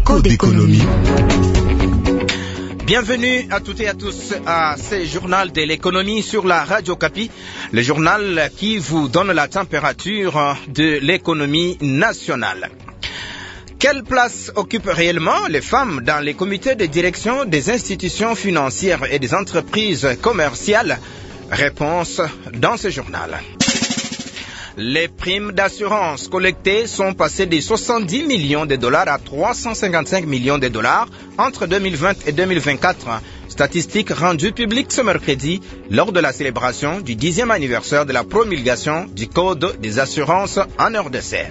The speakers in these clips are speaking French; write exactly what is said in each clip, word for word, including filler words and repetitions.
Écho d'économie. Bienvenue à toutes et à tous à ce journal de l'économie sur la Radio Okapi, le journal qui vous donne la température de l'économie nationale. Quelle place occupent réellement les femmes dans les comités de direction des institutions financières et des entreprises commerciales? Réponse dans ce journal. Les primes d'assurance collectées sont passées de soixante-dix millions de dollars à trois cent cinquante-cinq millions de dollars entre deux mille vingt et deux mille vingt-quatre. Statistique rendue publique ce mercredi lors de la célébration du dixième anniversaire de la promulgation du Code des assurances en R D C.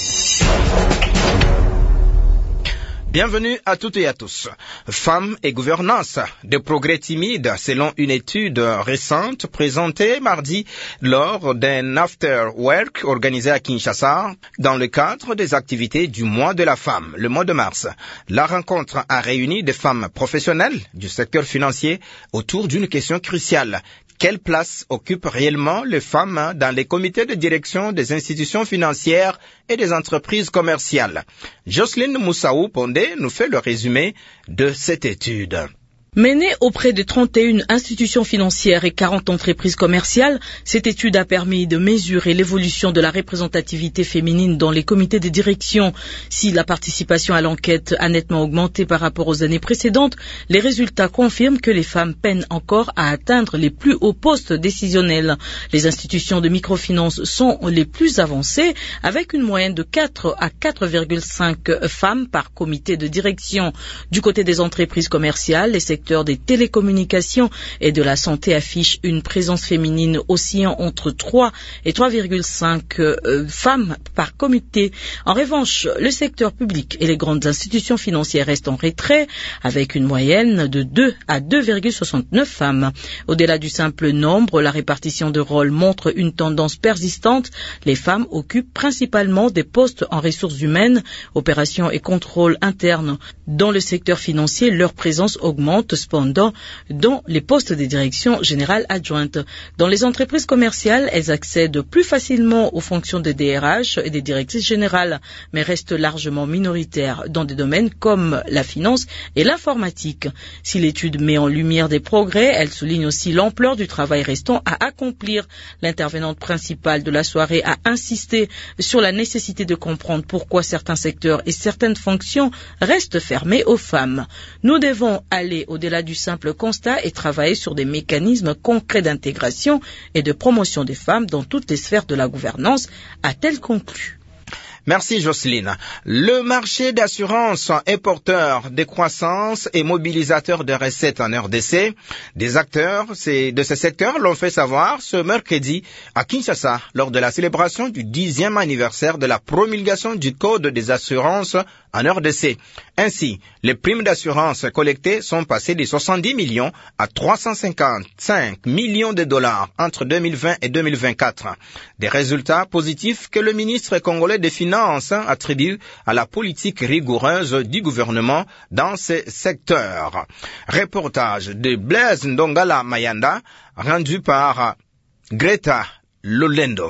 Bienvenue à toutes et à tous. Femmes et gouvernance, des progrès timides selon une étude récente présentée mardi lors d'un after-work organisé à Kinshasa dans le cadre des activités du mois de la femme, le mois de mars. La rencontre a réuni des femmes professionnelles du secteur financier autour d'une question cruciale. Quelle place occupent réellement les femmes dans les comités de direction des institutions financières et des entreprises commerciales? Jocelyne Moussaou Pondé nous fait le résumé de cette étude. Menée auprès de trente et une institutions financières et quarante entreprises commerciales, cette étude a permis de mesurer l'évolution de la représentativité féminine dans les comités de direction. Si la participation à l'enquête a nettement augmenté par rapport aux années précédentes, les résultats confirment que les femmes peinent encore à atteindre les plus hauts postes décisionnels. Les institutions de microfinance sont les plus avancées, avec une moyenne de quatre à quatre virgule cinq femmes par comité de direction. Du côté des entreprises commerciales, les secteurs des télécommunications et de la santé affiche une présence féminine oscillant entre trois et trois virgule cinq euh, femmes par comité. En revanche, le secteur public et les grandes institutions financières restent en retrait avec une moyenne de deux à deux virgule soixante-neuf femmes. Au-delà du simple nombre, la répartition de rôles montre une tendance persistante. Les femmes occupent principalement des postes en ressources humaines, opérations et contrôle interne. Dans le secteur financier, leur présence augmente cependant dans les postes de direction générale adjointe. Dans les entreprises commerciales, elles accèdent plus facilement aux fonctions de D R H et des directrices générales, mais restent largement minoritaires dans des domaines comme la finance et l'informatique. Si l'étude met en lumière des progrès, elle souligne aussi l'ampleur du travail restant à accomplir. L'intervenante principale de la soirée a insisté sur la nécessité de comprendre pourquoi certains secteurs et certaines fonctions restent fermés aux femmes. Nous devons aller au-delà du simple constat et travailler sur des mécanismes concrets d'intégration et de promotion des femmes dans toutes les sphères de la gouvernance, a-t-elle conclu. Merci Jocelyne. Le marché d'assurance est porteur de croissance et mobilisateur de recettes en R D C. Des acteurs de ce secteur l'ont fait savoir ce mercredi à Kinshasa lors de la célébration du dixième anniversaire de la promulgation du Code des assurances en R D C. Ainsi, les primes d'assurance collectées sont passées de soixante-dix millions à trois cent cinquante-cinq millions de dollars entre deux mille vingt et deux mille vingt-quatre. Des résultats positifs que le ministre congolais des Finances attribue à la politique rigoureuse du gouvernement dans ce secteur. Reportage de Blaise Ndongala Mayanda, rendu par Greta Lolendo.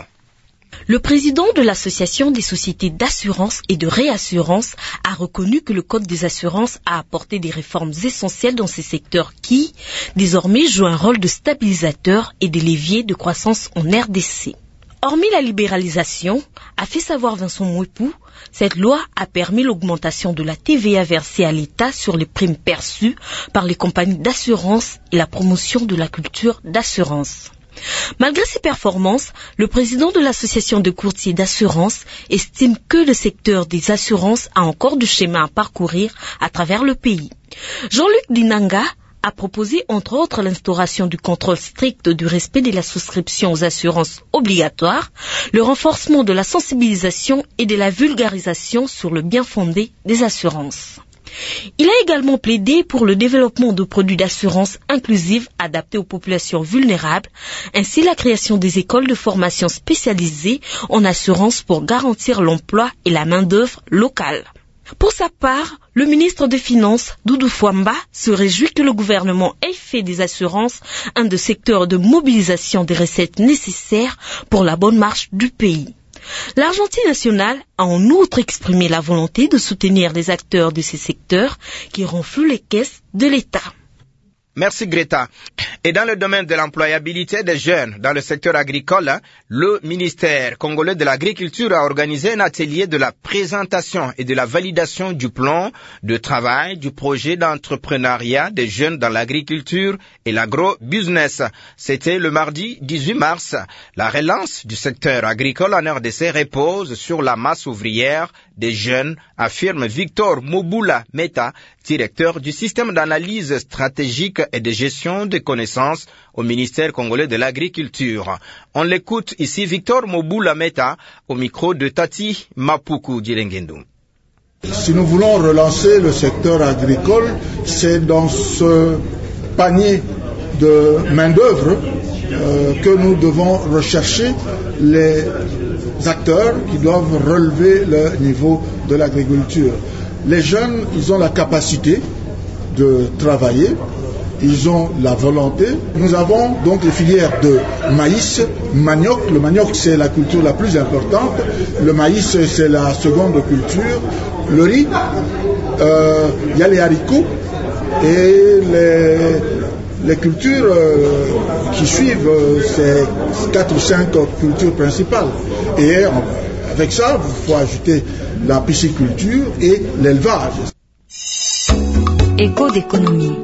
Le président de l'Association des sociétés d'assurance et de réassurance a reconnu que le Code des assurances a apporté des réformes essentielles dans ces secteurs qui, désormais, jouent un rôle de stabilisateur et de levier de croissance en R D C. Hormis la libéralisation, a fait savoir Vincent Mouepou, cette loi a permis l'augmentation de la T V A versée à l'État sur les primes perçues par les compagnies d'assurance et la promotion de la culture d'assurance. Malgré ces performances, le président de l'association de courtiers d'assurance estime que le secteur des assurances a encore du chemin à parcourir à travers le pays. Jean-Luc Dinanga a proposé entre autres l'instauration du contrôle strict du respect de la souscription aux assurances obligatoires, le renforcement de la sensibilisation et de la vulgarisation sur le bien fondé des assurances. Il a également plaidé pour le développement de produits d'assurance inclusive adaptés aux populations vulnérables, ainsi la création des écoles de formation spécialisées en assurance pour garantir l'emploi et la main-d'œuvre locale. Pour sa part, le ministre des Finances, Doudou Fwamba, se réjouit que le gouvernement ait fait des assurances un des secteurs de mobilisation des recettes nécessaires pour la bonne marche du pays. L'Argentine nationale a en outre exprimé la volonté de soutenir les acteurs de ces secteurs qui renflouent les caisses de l'État. Merci Greta. Et dans le domaine de l'employabilité des jeunes dans le secteur agricole, le ministère congolais de l'agriculture a organisé un atelier de la présentation et de la validation du plan de travail du projet d'entrepreneuriat des jeunes dans l'agriculture et l'agro-business. C'était le mardi dix-huit mars. La relance du secteur agricole en R D C repose sur la masse ouvrière des jeunes, affirme Victor Mobula Meta, directeur du système d'analyse stratégique et de gestion des connaissances au ministère congolais de l'agriculture. On l'écoute ici, Victor Mobula Meta, au micro de Tati Mapuku Djirengendou. Si nous voulons relancer le secteur agricole, c'est dans ce panier de main-d'œuvre euh, que nous devons rechercher les acteurs qui doivent relever le niveau de l'agriculture. Les jeunes, ils ont la capacité de travailler, ils ont la volonté. Nous avons donc les filières de maïs, manioc. Le manioc, c'est la culture la plus importante. Le maïs, c'est la seconde culture. Le riz, euh, il y a les haricots et les, les cultures euh, qui suivent, euh, c'est quatre ou cinq cultures principales. Et avec ça, il faut ajouter la pisciculture et l'élevage. Écho d'économie.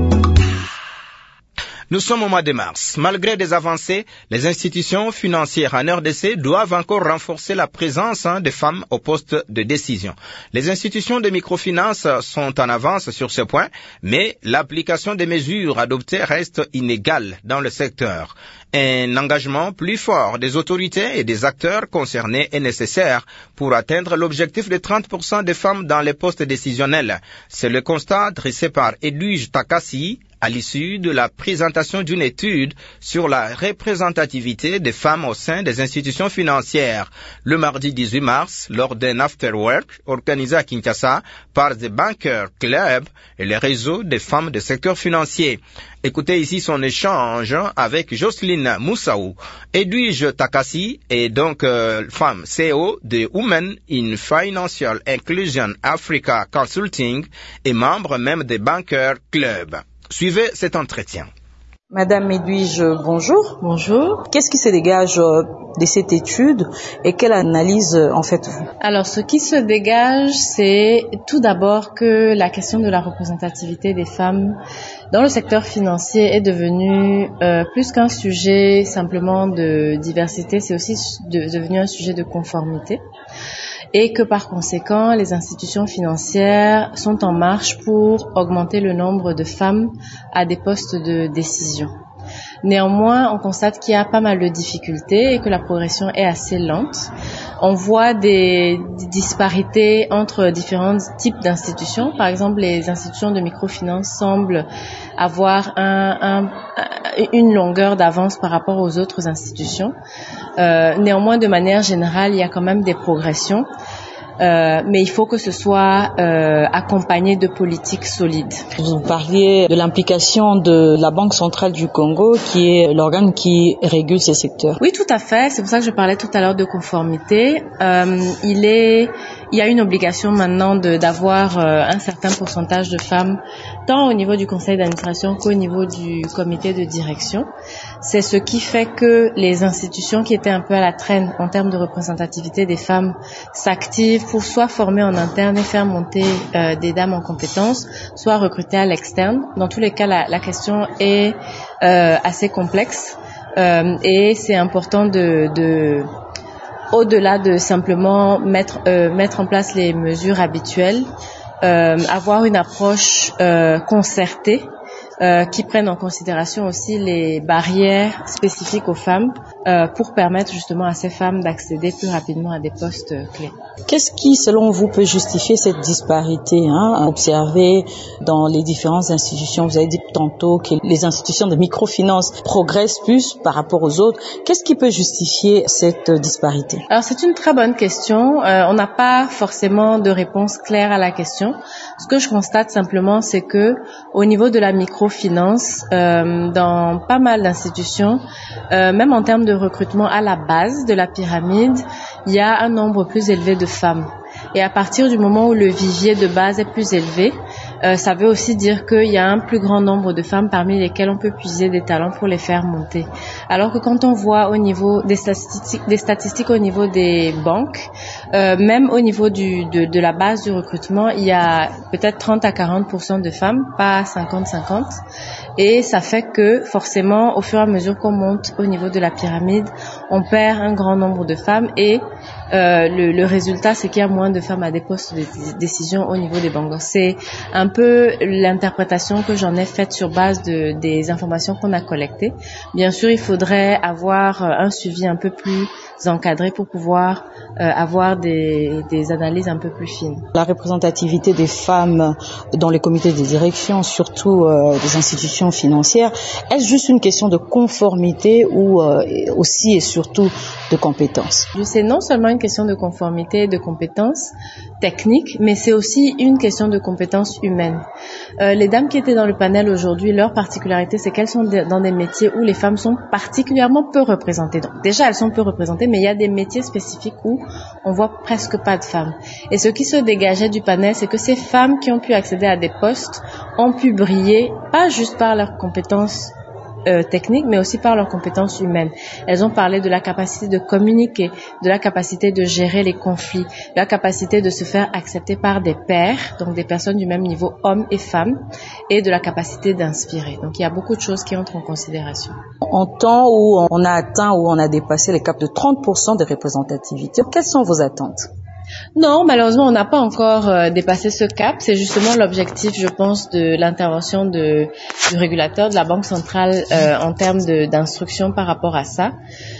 Nous sommes au mois de mars. Malgré des avancées, les institutions financières en R D C doivent encore renforcer la présence hein, des femmes au poste de décision. Les institutions de microfinance sont en avance sur ce point, mais l'application des mesures adoptées reste inégale dans le secteur. Un engagement plus fort des autorités et des acteurs concernés est nécessaire pour atteindre l'objectif de trente pour cent des femmes dans les postes décisionnels. C'est le constat dressé par Edwige Takassi à l'issue de la présentation d'une étude sur la représentativité des femmes au sein des institutions financières le mardi dix-huit mars lors d'un after-work organisé à Kinshasa par The Banker Club et le réseau des femmes du secteur financier. Écoutez ici son échange avec Jocelyne Moussaou. Edwige Takassi est donc euh, femme C E O de Women in Financial Inclusion Africa Consulting et membre même des Banker Club. Suivez cet entretien. Madame Edwige, bonjour. Bonjour. Qu'est-ce qui se dégage de cette étude et quelle analyse en faites-vous? Alors, ce qui se dégage, c'est tout d'abord que la question de la représentativité des femmes dans le secteur financier est devenue euh, plus qu'un sujet simplement de diversité, c'est aussi de, devenu un sujet de conformité. Et que par conséquent, les institutions financières sont en marche pour augmenter le nombre de femmes à des postes de décision. Néanmoins, on constate qu'il y a pas mal de difficultés et que la progression est assez lente. On voit des disparités entre différents types d'institutions. Par exemple, les institutions de microfinance semblent avoir un, un, une longueur d'avance par rapport aux autres institutions. Euh, néanmoins, de manière générale, il y a quand même des progressions. Euh, mais il faut que ce soit euh, accompagné de politiques solides. Vous parliez de l'implication de la Banque centrale du Congo, qui est l'organe qui régule ces secteurs. Oui, tout à fait. C'est pour ça que je parlais tout à l'heure de conformité. Euh, il est, il y a une obligation maintenant de, d'avoir euh, un certain pourcentage de femmes, tant au niveau du conseil d'administration qu'au niveau du comité de direction. C'est ce qui fait que les institutions qui étaient un peu à la traîne en termes de représentativité des femmes s'activent pour soit former en interne et faire monter euh, des dames en compétences, soit recruter à l'externe. Dans tous les cas, la, la question est euh, assez complexe euh, et c'est important de, de au-delà de simplement mettre euh, mettre en place les mesures habituelles, euh, avoir une approche euh, concertée euh, qui prenne en considération aussi les barrières spécifiques aux femmes euh, pour permettre justement à ces femmes d'accéder plus rapidement à des postes euh, clés. Qu'est-ce qui, selon vous, peut justifier cette disparité hein, observée dans les différentes institutions? Vous avez dit tantôt que les institutions de microfinance progressent plus par rapport aux autres. Qu'est-ce qui peut justifier cette disparité? Alors, c'est une très bonne question. Euh, on n'a pas forcément de réponse claire à la question. Ce que je constate simplement, c'est que au niveau de la microfinance, microfinance, euh, dans pas mal d'institutions, euh, même en termes de recrutement à la base de la pyramide, il y a un nombre plus élevé de femmes. Et à partir du moment où le vivier de base est plus élevé, euh, ça veut aussi dire qu'il y a un plus grand nombre de femmes parmi lesquelles on peut puiser des talents pour les faire monter. Alors que quand on voit au niveau des statistiques, des statistiques au niveau des banques, euh, même au niveau du, de, de la base du recrutement, il y a peut-être trente à quarante pour cent de femmes, pas cinquante cinquante. Et ça fait que forcément, au fur et à mesure qu'on monte au niveau de la pyramide, on perd un grand nombre de femmes et euh, le, le résultat, c'est qu'il y a moins de femmes à des postes de décision au niveau des banques. C'est un peu l'interprétation que j'en ai faite sur base de, des informations qu'on a collectées. Bien sûr, il faudrait avoir un suivi un peu plus encadré pour pouvoir euh, avoir des, des analyses un peu plus fines. La représentativité des femmes dans les comités de direction, surtout euh, des institutions financières, est-ce juste une question de conformité ou euh, aussi et surtout de compétences? C'est non seulement une question de conformité et de compétences techniques, mais c'est aussi une question de compétences humaines. Euh, les dames qui étaient dans le panel aujourd'hui, leur particularité, c'est qu'elles sont dans des métiers où les femmes sont particulièrement peu représentées. Donc déjà, elles sont peu représentées, mais il y a des métiers spécifiques où on voit presque pas de femmes. Et ce qui se dégageait du panel, c'est que ces femmes qui ont pu accéder à des postes ont pu briller, pas juste par leurs compétences Euh, techniques, mais aussi par leurs compétences humaines. Elles ont parlé de la capacité de communiquer, de la capacité de gérer les conflits, de la capacité de se faire accepter par des pairs, donc des personnes du même niveau, hommes et femmes, et de la capacité d'inspirer. Donc il y a beaucoup de choses qui entrent en considération. En temps où on a atteint, où on a dépassé les caps de trente pour cent de représentativité, quelles sont vos attentes? Non, malheureusement, on n'a pas encore euh, dépassé ce cap. C'est justement l'objectif, je pense, de l'intervention de, du régulateur, de la Banque centrale euh, en termes de, d'instruction par rapport à ça.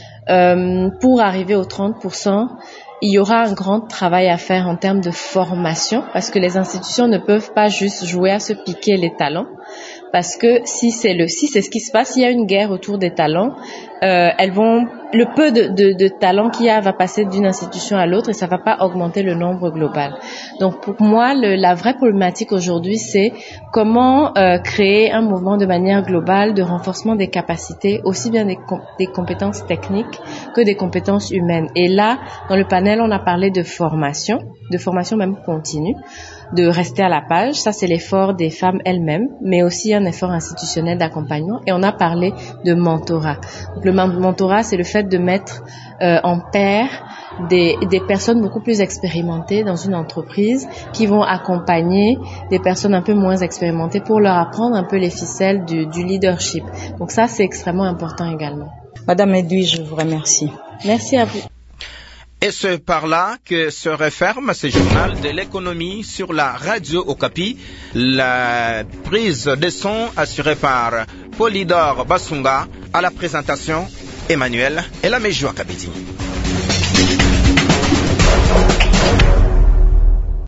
Euh, pour arriver aux trente pour cent, il y aura un grand travail à faire en termes de formation parce que les institutions ne peuvent pas juste jouer à se piquer les talents. Parce que si c'est le si c'est ce qui se passe, il y a une guerre autour des talents. Euh, elles vont le peu de, de, de talent qu'il y a va passer d'une institution à l'autre et ça va pas augmenter le nombre global. Donc pour moi, le, la vraie problématique aujourd'hui, c'est comment euh, créer un mouvement de manière globale de renforcement des capacités, aussi bien des, com- des compétences techniques que des compétences humaines. Et là, dans le panel, on a parlé de formation, de formation même continue, de rester à la page. Ça, c'est l'effort des femmes elles-mêmes, mais aussi un effort institutionnel d'accompagnement. Et on a parlé de mentorat. Donc, le mentorat, c'est le fait de mettre euh, en pair des, des personnes beaucoup plus expérimentées dans une entreprise qui vont accompagner des personnes un peu moins expérimentées pour leur apprendre un peu les ficelles du, du leadership. Donc ça, c'est extrêmement important également. Madame Edouille, je vous remercie. Merci à vous. Et c'est par là que se referme ce journal de l'économie sur la radio Okapi. La prise de son assurée par Polydor Basunga. À la présentation, Emmanuel Elamejoua Kabidi.